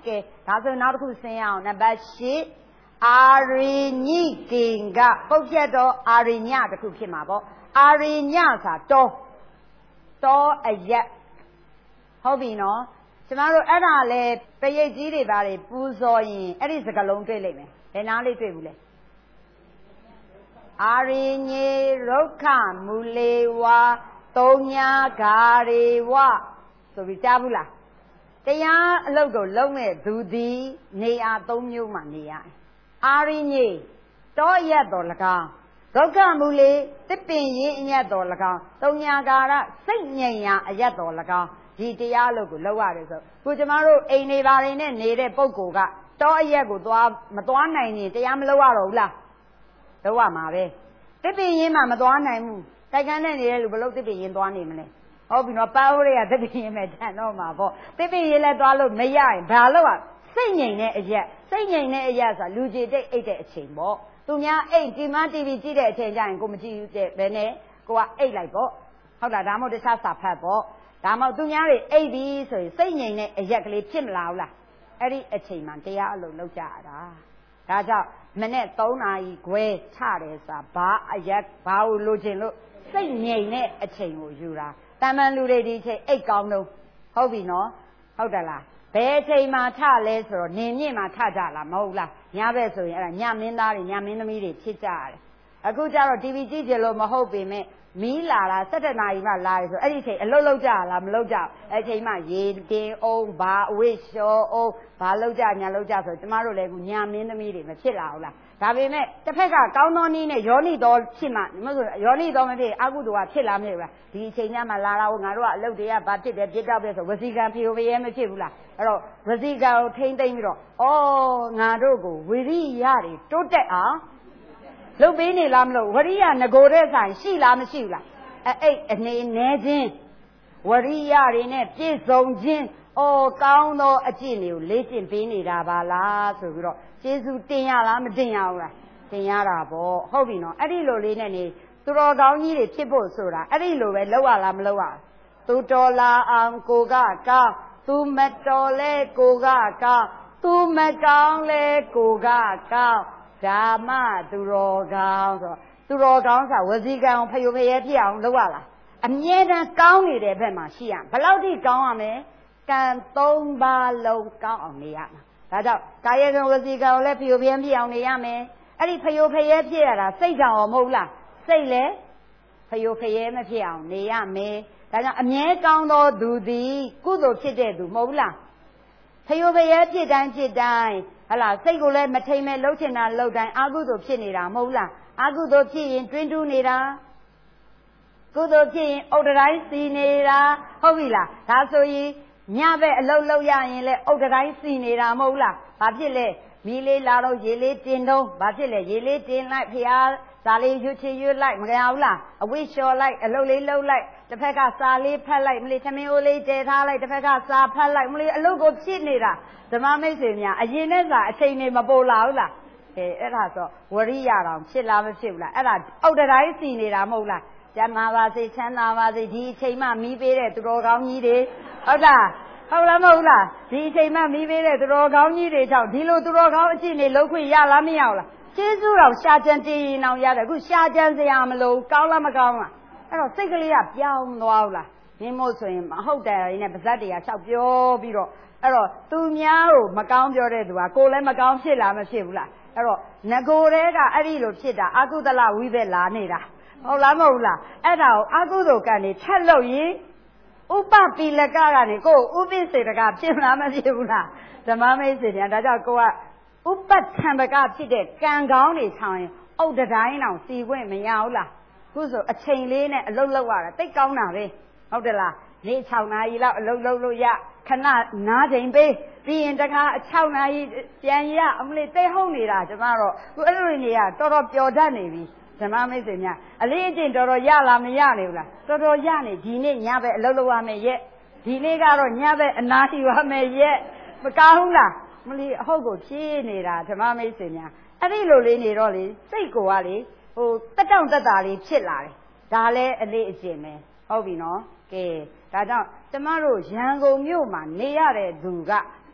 ကဲဒါဆိုနောက်တစ်ခုဆင်းအောင်နံပါတ်8အာရိညိကိင်ကပုတ်ဖြတ်တော့အာရိညတစ်ခုဖြစ်မှာပေါ့အာရိညဆိုတောအရက်ဟုတ်ပြီနော်ကျမတို့အဲ့ဒါလေပရိတ်ကြီးတွေပါတွေပူဇော်ရင်အဲ့ဒီစကားလုံးတွေ့လိမ့်မယ်ဘယ်နာလေးတွေ့ဘူးလဲအာရိညေရုက္ခမူလေဝါသုံးညာဂါရေဝဆိုပြီးကြားဘူးလားတရားအလုပ်ကိုလုံးမဲ့သူသည်နေရာ၃မျိုးမှနေရတယ်အာရိညေတောရက်တော်၎င်းဒုက္ခမူလေတစ်ပင်ရင်းအရက်တော်၎င်းသုံးညာဂါရစိတ်ငြိမ်ရာအရက်တော်၎င်းဒီတရားအလုပ်ကိုလုပ်ရတယ်ဆိုခုကျမတို့အိမ်နေပါတွေနဲ့နေတဲ့ပုဂ္ဂိုလ်ကတောအရက်ကိုမသွားနိုင်ရင်တရားမလုပ်ရတော့ဘူးလားလုပ်ရမှာပဲတစ်ပင်ရင်းမှမသွားနိုင်ဘူးတိုက်ခန်းနဲ့နေတဲ့လူဘလို့တစ်ပင်ရင်းသွားနေမလဲဟုတ်ပြီနော်ပါဟိုတွေကတစ်ပင်ရင်းမဲ့တန်တော့မှာပေါ့တစ်ပင်ရင်းလည်းသွားလို့မရရင်ဘာလို့อ่ะစိတ်ငြိမ်တဲ့အရက်စိတ်ငြိမ်တဲ့အရက်ဆိုတာလူကြီးတိတ်အိတ်တဲ့အချိန်ပေါ့သူများအိတ်ဒီမှ TV ကြည့်တဲ့အချိန်ကျရင်ကိုမကြည့်ဘူးတဲ့ဘယ်နဲ့ကိုကအိတ်လိုက်ပေါ့ဟုတ်လားဒါမှမဟုတ်တခြားစာဖတ်ပေါ့ဒါမှမဟုတ်သူများတွေအိတ်ပြီးဆိုရင်စိတ်ငြိမ်တဲ့အရက်ကလေးဖြစ်မလာဘူးလားအဲ့ဒီအချိန်မှတရားအလုပ်လုပ်ကြရတာဒါကြောင့်မနေ့3နာရီခွဲချတယ်ဆိုတာဘာအရက်ဘာကိုလိုချင်လို့စိတ်ငြိမ်တဲ့အချိန်ကိုယူတာတာမန်လူတွေဒီအချိန်အိတ်ကောင်းတော့ဟုတ်ပြီနော်ဟုတ်တယ်လားဘယ်အချိန်မှထလဲဆိုတော့နေမြင့်မှထကြလားမဟုတ်လားညဘက်ဆိုရင်အဲ့ဒါညမင်းသားတွေညမင်းသမီးတွေဖြစ်ကြရတယ်အခုကျတော့ TV ကြည့်ကြလို့မဟုတ်ပေမဲ့မီးလာတာ17နာရီမှလာတယ်ဆိုအဲ့ဒီအချိန်အလုပ်လုပ်ကြလားမလုပ်ကြအဲ့ဒီအချိန်မှရေတင်အောင်ဘာအဝိရှောအောင်ဘာလုပ်ကြညာလုပ်ကြဆိုကျမတို့လည်းညမင်းသမီးတွေမဖြစ်လာဘူးလားဒါပေမဲ့တစ်ဖက်ကကောင်းသောနည်းနဲ့ယောနိတော်ဖြစ်မှမဟုတ်ယောနိတော်မဖြစ်အကုသိုလ်ကဖြစ်လာမလို့လားဒီအချိန်ညမှလာတာကိုငါတို့ကအလုပ်တွေကဘာဖြစ်တယ်ပြစ်တော့ပဲဆိုဝစီကံဖြေဝရဲမဖြစ်ဘူးလားအဲ့တော့ဝစီကံကိုထိမ့်သိမ့်ပြီးတော့ဩငါတို့ကိုဝိရိယတွေတိုးတက်အောင်လုတ်ပေးနေလားမလို့ဝရိယငကိုတဲ့ဆိုင်ရှိလားမရှိဘူးလားအဲ့အနေနဲခြင်းဝရိယတွေနဲ့ပြည့်စုံခြင်းကောင်းသောအကျင့်တွေကိုလေ့ကျင့်ပေးနေတာပါလားဆိုပြီးတော့ကျေးဇူးတင်ရလားမတင်ရဘူးလားတင်ရတာပေါ့ဟုတ်ပြီနော်အဲ့ဒီလိုလေးနဲ့နေသူတော်ကောင်းကြီးတွေဖြစ်ဖို့ဆိုတာအဲ့ဒီလိုပဲလုပ်ရလားမလုပ်ရသူတော်လာအောင်ကိုကကောင်းသူမတော်လဲကိုကကောင်းသူမကောင်းလဲကိုကကောင်းဓမ္မသူတော်ကောင်းဆိုသူတော်ကောင်းဆိုဝစီကံဖယိုဖယဲဖြစ်အောင်လုပ်ရလားအမြဲတမ်းကောင်းနေတဲ့ဘက်မှာရှိရဘယ်လောက်ထိကောင်းရမလဲကံ3ပါးလုံးကောင်းအောင်နေရမှာဒါကြောင့်ကာယကံဝစီကံကိုလည်းဖယိုဖယဲဖြစ်အောင်နေရမယ်အဲ့ဒီဖယိုဖယဲဖြစ်ရတာစိတ်ကြောင့်မဟုတ်လားစိတ်လည်းဖယိုဖယဲမဖြစ်အောင်နေရမယ်ဒါကြောင့်အမြဲကောင်းသောသူသည်ကုသိုလ်ဖြစ်တဲ့သူမဟုတ်လားဖယိုဖယဲဖြစ်တိုင်းဟဲ့လားစိတ်ကိုလည်းမထိန်မဲ့လှုပ်ချင်တာလှုပ်တိုင်းအကုသိုလ်ဖြစ်နေတာမဟုတ်လားအကုသိုလ်ဖြစ်ရင်တွင်းတူးနေတာကုသိုလ်ဖြစ်ရင်အုတ်တိုင်းစီနေတာဟုတ်ပြီလားဒါဆိုရင်ညဘက်အလုပ်လုပ်ရရင်လည်းအုတ်တိုင်းစီနေတာမဟုတ်လားဘာဖြစ်လဲမီးလေးလာတော့ရေလေးတင်တော့ဘာဖြစ်လဲရေလေးတင်လိုက်ဖျားစာလေးရွချရွလိုက်မကြဘူးလားအဝိလျှော်လိုက်အလုပ်လေးလုပ်လိုက်တစ်ဖက်ကစာလေးဖတ်လိုက်မလေးသမင်းအိုးလေးတည်ထားလိုက်တစ်ဖက်ကစာဖတ်လိုက်မလေးအလုပ်ကိုဖြစ်နေတာဓမ္မမိတ်ဆွေများအရင်နဲ့စာအချိန်နေမပေါ်လာဘူးလားအဲ့ဒါဆိုဝရိယတောင်ဖြစ်လားမဖြစ်ဘူးလားအဲ့ဒါအုတ်တိုင်းစီနေတာမဟုတ်လားကျမ်းမာပါစေချမ်းသာပါစေဒီအချိန်မှမီးပေးတဲ့သူတော်ကောင်းကြီးတွေဟုတ်လားဟုတ်လားမဟုတ်လားဒီအချိန်မှမီးပေးတဲ့သူတော်ကောင်းကြီးတွေကြောင့်ဒီလိုသူတော်ကောင်းအကျင့်တွေလုပ်ခွင့်ရလားမရဘူးလားကျေးဇူးတော်ရှာကြံတည်ရင်အောင်ရတယ်အခုရှာကြံစရာမလိုကောင်းလားမကောင်းလားအဲ့တော့စိတ်ကလေးကပြောင်းသွားဘူးလားမင်းမို့ဆိုရင်မဟုတ်တယ်ရင်းနဲ့ပါဇက်တွေကလျှောက်ပြောပြီးတော့အဲ့တော့သူများကိုမကောင်းပြောတဲ့သူကကိုယ်လည်းမကောင်းဖြစ်လားမဖြစ်ဘူးလားအဲ့တော့ငကိုယ်တွေကအဲ့ဒီလိုဖြစ်တာအကုသလဝိဘက်လာနေတာဟုတ်လားမဟုတ်လားအဲ့ဒါကိုအကုသိုလ်ကံနေထက်လို့ရင်ဥပပိလကကနေကိုယ်ဥပိစေတကဖြစ်လားမဖြစ်ဘူးလားဓမ္မမိတ်ဆွေများဒါကြောင့်ကိုကဥပ္ပထံပကဖြစ်တဲ့ကံကောင်းတွေဆောင်ရင်အုတ်တိုင်းအောင်စီခွင့်မရဘူးလားခုဆိုအချိန်လေးနဲ့အလုပ်လုပ်ရတာတိတ်ကောင်းတာပဲဟုတ်တယ်လားနေ့6နာရီလောက်အလုပ်လုပ်လို့ရခဏနားချိန်ပေးပြီးရင်တခါ6နာရီပြန်ရအမလေးတိတ်ဟုတ်နေတာကျမတော့ခုအဲ့လိုနေရတော်တော်ပျော်တတ်နေပြီဓမ္မမိတ်ဆွေများအလေးအကျင့်တော်တော်ရလားမရနေဘူးလားတော်တော်ရနေဒီနေ့ညဘက်အလုပ်လုပ်ရမယ်ရဲ့ဒီနေ့ကတော့ညဘက်အနားယူရမယ်ရဲ့မကောင်းဘူးလားမလီအဟုတ်ကိုဖြည့်နေတာဓမ္မမိတ်ဆွေများအဲ့ဒီလိုလေးနေတော့လေစိတ်ကိုကလေတက်တောင့်တက်တာလေးဖြစ်လာတယ်ဒါလည်းအလေးအကျင့်ပဲဟုတ်ပြီနော်ကဲဒါကြောင့်ကျမတို့ရန်ကုန်မြို့မှာနေရတဲ့သူက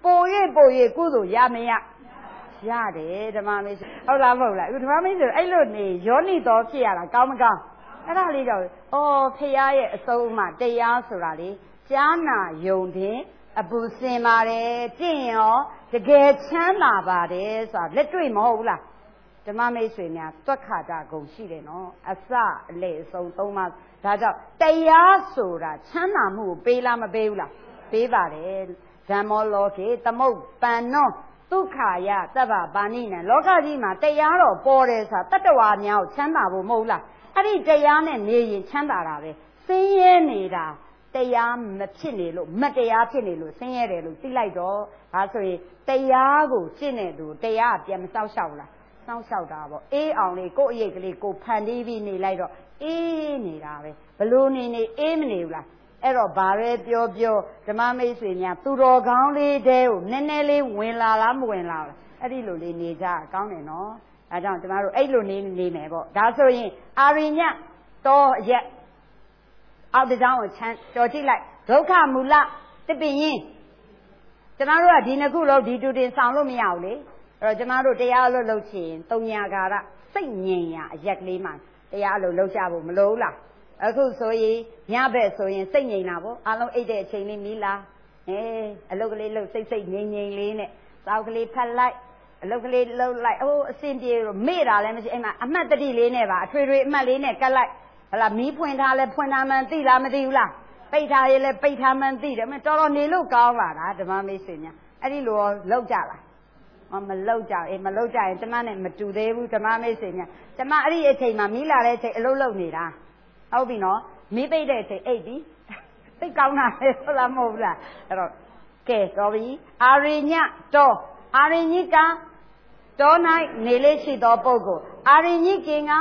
ပို၍ကုသိုလ်ရမရရတယ်ဓမ္မမိတ်ဆွေဟုတ်လားမဟုတ်လားဓမ္မမိတ်ဆွေအဲ့လိုနေယောနိတော်ဖြစ်ရတာကောင်းမကောင်းအဲ့ဒါလေးတော့ဖရာရဲ့အဆုံးအမတရားဆိုတာလေကြားနာယုံတင်အပူစင်ပါတယ်ကျင့်ရောတကယ်ချမ်းသာပါတယ်ဆိုတာလက်တွေ့မဟုတ်ဘူးလားဓမ္မမိတ်ဆွေများသွက်ခါတာဂုံရှိတယ်နော်အစအလေအဆုံးသုံးပါဒါကြောင့်တရားဆိုတာချမ်းသာမှုကိုပေးလားမပေးဘူးလားပေးပါတယ်ဓမ္မောလောကေသမုပ္ပန္နောဒုက္ခယသဗ္ဗပါဏိနံလောကကြီးမှာတရားတော်ပေါ်တယ်ဆိုတာတတ္တဝါများကိုချမ်းသာဖို့မဟုတ်လားအဲ့ဒီတရားနဲ့နေရင်ချမ်းသာတာပဲဆင်းရဲနေတာတရားမဖြစ်နေလို့မတရားဖြစ်နေလို့ဆင်းရဲတယ်လို့သိလိုက်တော့ဒါဆိုရင်တရားကိုရှင်းတဲ့သူတရားပြန်မစောက်ရှောက်လားစောက်ရှောက်တာပေါ့အေးအောင်လေးကိုယ့်အရေးကလေးကိုဖန်တီးပြီးနေလိုက်တော့အေးနေတာပဲဘလို့နေအေးမနေဘူးလားအဲ့တော့ဘာပဲပြောဓမ္မမိတ်ဆွေများသူတော်ကောင်းလေးတဲကိုနည်းနည်းလေးဝင်လာလားမဝင်လာလားအဲ့ဒီလိုလေးနေကြကောင်းတယ်နော်ဒါကြောင့်ကျမတို့အဲ့လိုနေမယ်ပေါ့ဒါဆိုရင်အာရိညတောရက်အောက်တကြောင်ကိုချမ်းတော်ကြည့်လိုက်ဒုက္ခမူလတစ်ပင်ရင်ကျမတို့ကဒီနှစ်ခုလုံးဒီတူတင်ဆောင်လို့မရဘူးလေအဲ့တော့ကျမတို့တရားလို့လုပ်ချင်တုံညာကာရစိတ်ငြိမ်ရာအရက်ကလေးမှတရားလို့လုပ်ကြဖို့မလိုဘူးလားအခုဆိုရင်ညဘက်ဆိုရင်စိတ်ငြိမ်တာပေါ့အလုံးအိတ်တဲ့အချိန်လေးမီးလာအလုပ်ကလေးလုပ်စိတ်ငြိမ်လေးနဲ့စောက်ကလေးဖတ်လိုက်အလုပ်ကလေးလှုပ်လိုက်အဆင်ပြေလို့မေ့တာလည်းမရှိအဲ့မှာအမှတ်တတိလေးနဲ့ပါအထွေအမှတ်လေးနဲ့ကတ်လိုက်ဟလာမီးဖွင့်ထားလဲဖွင့်ထားမှန်းသိလားမသိဘူးလားပိတ်ထားရင်လဲပိတ်ထားမှန်းသိတယ်မတော်တော်နေလို့ကောင်းပါလားဓမ္မမိတ်ဆွေများအဲ့ဒီလိုလောက်ကြလားမလောက်ကြမလောက်ကြရင်ကျမနဲ့မတူသေးဘူးဓမ္မမိတ်ဆွေများကျမအဲ့ဒီအချိန်မှာမီးလာတဲ့အချိန်အလုပ်လုပ်နေတာဟုတ်ပြီနော်မီးပိတ်တဲ့အချိန်အိတ်ပြီသိကောင်းတာလေဟုတ်လားမဟုတ်ဘူးလားအဲ့တော့ကဲတော်ပြီအာရိညတောအာရိညိကတော၌နေလေးရှိသောပုဂ္ဂိုလ်အာရိညိကင်က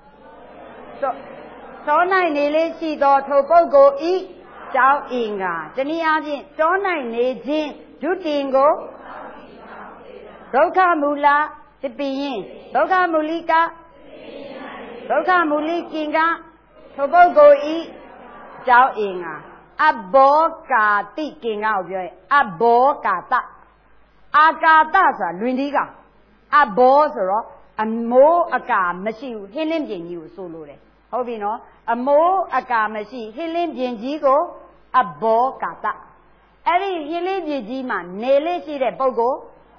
တော၌နေလေးရှိသောထိုပုဂ္ဂိုလ်ဤကြောင်းအင်္ဂါတနည်းအားဖြင့်တော၌နေခြင်းဒုတင်ကိုဒုက္ခမူလတပိယင်ဒုက္ခမူလိကဒုက္ခမူလိကင်ကထိုပုဂ္ဂိုလ်ဤကြောင်းအင်္ဂါအဘောကာတိကင်္ဂါကိုပြောရင်အဘောကာတအာကာတဆိုတာလွင်ဒီကအဘောဆိုတော့အမိုးအကာမရှိဘူးဟင်းလင်းပြင်ကြီးကိုဆိုလိုတယ်ဟုတ်ပြီနော်အမိုးအကာမရှိဟင်းလင်းပြင်ကြီးကိုအဘောကာတအဲ့ဒီဟင်းလင်းပြင်ကြီးမှာနေလေးရှိတဲ့ပုဂ္ဂိုလ်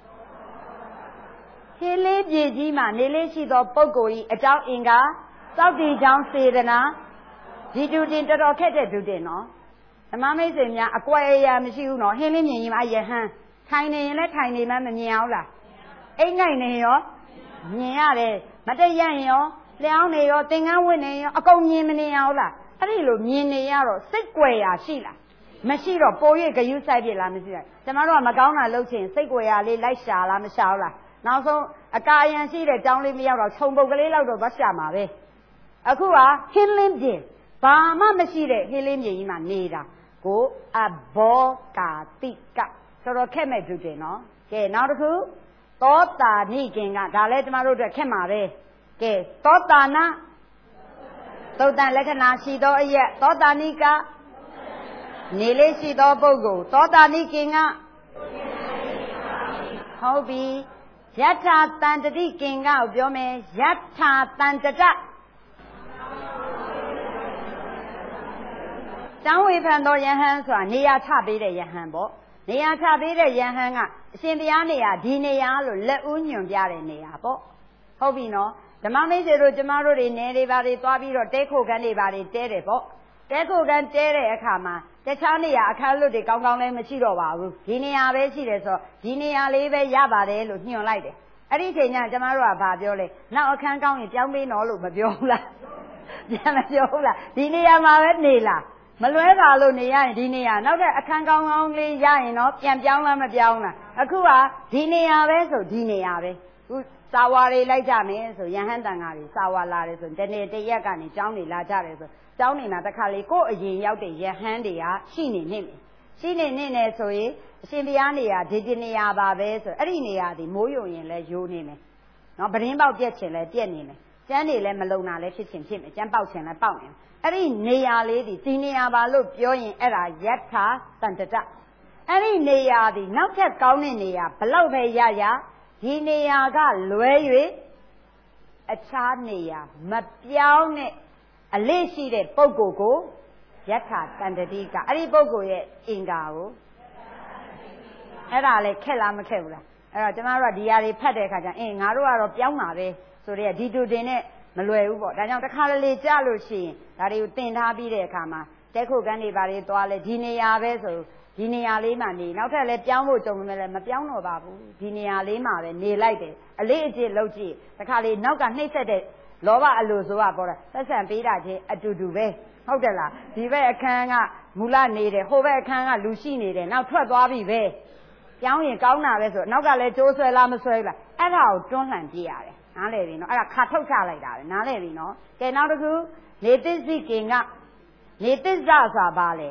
ဟင်းလင်းပြင်ကြီးမှာနေလေးရှိသောပုဂ္ဂိုလ်ဤအကြောင်းအင်္ဂါစောက်တည်ကြောင်းစေတနာဒီတူတင်တော်တော်ခက်တဲ့တူတင်နော်ဓမ္မမိတ်ဆွေများအကွယ်အရာမရှိဘူးနော်ဟင်းလင်းပြင်ကြီးမှာယဟန်ထိုင်နေရင်လည်းထိုင်နေမှမမြင်အောင်လားအိမ်ငိုက်နေရောမြင်ရတယ်မတည့်ရရင်ရောလျှောင်းနေရောသင်္ကန်းဝတ်နေရောအကုန်မြင်မနေရဘူးလားအဲ့ဒီလိုမြင်နေရတော့စိတ်ကွယ်ရာရှိလားမရှိတော့ပို၍ဂယုစိုက်ပြလားမရှိဘူးကျမတို့ကမကောင်းတာလုပ်ချင်စိတ်ကွယ်ရာလေးလိုက်ရှာလားမရှာဘူးလားနောက်ဆုံးအကာအယံရှိတဲ့ကြောင်းလေးမရောက်တော့ခြုံပုတ်ကလေးလောက်တော့သွားရှာမှာပဲအခုကဟင်းလင်းပြင်ဘာမှမရှိတဲ့ဟင်းလင်းပြင်ကြီးမှာနေတာကိုအဘောကာတိကတော်တော်ခက်မဲ့သူတင်နော်ကဲနောက်တစ်ခုသောတာနိကင်ကဒါလည်းကျမတို့အတွက်ခက်မှာပဲကဲသောတာနာသုတ်တန်လက္ခဏာရှိသောအရက်သောတာနိကနေလေးရှိသောပုဂ္ဂိုလ်သောတာနိကင်ကဟုတ်ပြီယထာတန်တတိကင်ကကိုပြောမယ်ယထာတန်တတကျောင်းဝေဖန်တော်ယဟန်ဆိုတာနေရာချပေးတဲ့ယဟန်ပေါ့နေရာချပေးတဲ့ယဟန်ကအရှင်ဘုရားနေရာဒီနေရာလို့လက်ဦးညွန်ပြတဲ့နေရာပေါ့ဟုတ်ပြီနော်ဓမ္မမိတ်ဆွေတို့ကျမတို့တွေနေတွေပါတွေသွားပြီးတော့တဲခိုခန်းတွေပါတွေတဲတယ်ပေါ့တဲခိုခန်းတဲတဲ့အခါမှာတခြားနေရာအခန်းလွတ်တွေကောင်းကောင်းလည်းမရှိတော့ပါဘူးဒီနေရာပဲရှိတယ်ဆိုတော့ဒီနေရာလေးပဲရပါတယ်လို့ညွှန်လိုက်တယ်အဲ့ဒီချိန်ကျကျမတို့ကဘာပြောလဲနောက်အခန်းကောင်းရင်ပြောင်းပေးနော်လို့မပြောဘူးလားပြန်မပြောဘူးလားဒီနေရာမှာပဲနေလားမလွဲပါလို့နေရရင်ဒီနေရာနောက်တဲ့အခန်းကောင်းကောင်းလေးရရင်တော့ပြန်ပြောင်းလားမပြောင်းလားအခုကဒီနေရာပဲဆိုဒီနေရာပဲခုစာဝါတွေလိုက်ကြမယ်ဆိုယဟန်တန်ဃာတွေစာဝါလာတယ်ဆိုတနေ့တရက်ကနေကျောင်းနေလာကြတယ်ဆိုကျောင်းနေတာတစ်ခါလေကို့အရင်ရောက်တဲ့ယဟန်တွေကရှိနေနေမယ်ရှိနေနေနေဆိုရင်အရှင်ဘုရားနေရာဒီနေရာပါပဲဆိုအဲ့ဒီနေရာဒီမိုးယုံရင်လဲယိုးနေမယ်နော်ပရင်းပေါက်ပြက်ချင်လဲပြက်နေမယ်ကျန်းနေလဲမလုံတာလဲဖြစ်ချင်ဖြစ်မယ်ကျန်းပေါက်ချင်လဲပေါက်နေမယ်အဲ့ဒီနေရာလေးဒီနေရာပါလို့ပြောရင်အဲ့ဒါယထာတန်တတအဲ့ဒီနေရာဒီနောက်ထပ်ကောင်းတဲ့နေရာဘလောက်ပဲရရဒီနေရာကလွဲ၍အခြားနေရာမပြောင်းနဲ့အလေးရှိတဲ့ပုဂ္ဂိုလ်ကိုယထာတန္တတိကအဲ့ဒီပုဂ္ဂိုလ်ရဲ့အင်္ဂါကိုအဲ့ဒါလေခက်လားမခက်ဘူးလားအဲ့တော့ကျမတို့ကဒီຢာတွေဖတ်တဲ့အခါကျငါတို့ကတော့ပြောင်းပါပဲဆိုတော့ဒီတူတင်နဲ့မလွယ်ဘူးပေါ့ဒါကြောင့်တစ်ခါလေကြားလို့ရှိရင်ဒါတွေကိုသင်ထားပြီးတဲ့အခါမှာတက်ခုတ်ကန်းတွေဘာတွေသွားလဲဒီနေရာပဲဆိုဒီနေရာလေးမှာနေနောက်ထပ်လည်းပြောင်းဖို့ကြုံမယ်လည်းမပြောင်းတော့ပါဘူးဒီနေရာလေးမှာပဲနေလိုက်တယ်အလေးအကျင့်လုပ်ကြည့်တစ်ခါလေနောက်ကနှိမ့်ဆက်တဲ့လောဘအလိုဆိုတာပေါ်တာဆက်ဆံပေးတာချင်းအတူတူပဲဟုတ်တယ်လားဒီဘက်အခန်းကမူလနေတယ်ဟိုဘက်အခန်းကလူရှိနေတယ်နောက်ထွက်သွားပြီပဲပြောင်းရင်ကောင်းတာပဲဆိုနောက်ကလည်းကျိုးဆွဲလားမဆွဲဘူးလားအဲ့ဒါကိုတွန်းလှန်ပြရတယ်နားလည်ပြီနော်အဲ့ဒါခါထုတ်ချလိုက်တာပဲနားလည်ပြီနော်ကဲနောက်တစ်ခုနေသစ္စိကင်ကနေသစ္စာဆိုတာဘာလဲ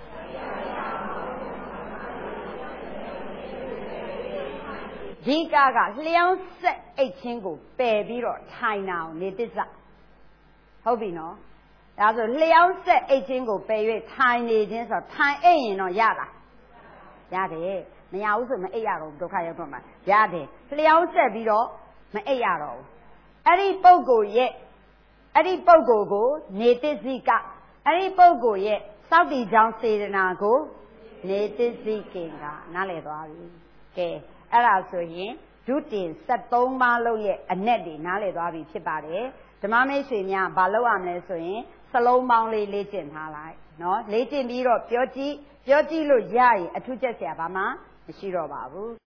ဒီကလျှောင်းဆက်အိတ်ချင်းကိုပယ်ပြီးတော့ထိုင်တာအောင်နေသစ္စာဟုတ်ပြီနော်ဒါဆိုလျှောင်းဆက်အိတ်ချင်းကိုပယ်၍ထိုင်နေခြင်းဆိုထိုင်အိတ်ရင်တော့ရလားရတယ်မရဘူးဆိုမအိတ်ရတော့ဒုက္ခရောက်တော့မှာရတယ်လျှောင်းဆက်ပြီးတော့မအိတ်ရတော့ဘူးအဲ့ဒီပုဂ္ဂိုလ်ရဲ့အဲ့ဒီပုဂ္ဂိုလ်ကိုနေသစ္စိကအဲ့ဒီပုဂ္ဂိုလ်ရဲ့စောင့်တည်ကြောင်းစေတနာကိုနေသစ္စိကင်ကနားလည်သွားပြီကဲအဲ့ဒါဆိုရင်ဒုတင်73ပါးလုံးရဲ့အနက်တွေနားလည်သွားပြီဖြစ်ပါတယ်ဓမ္မမိတ်ဆွေများဘာလုပ်ရမလဲဆိုရင်စလုံးပေါင်းလေးလေ့ကျင့်ထားလိုက်နော်လေ့ကျင့်ပြီးတော့ပြောကြည့်လို့ရရင်အထူးချက်စရာဘာမှမရှိတော့ပါဘူး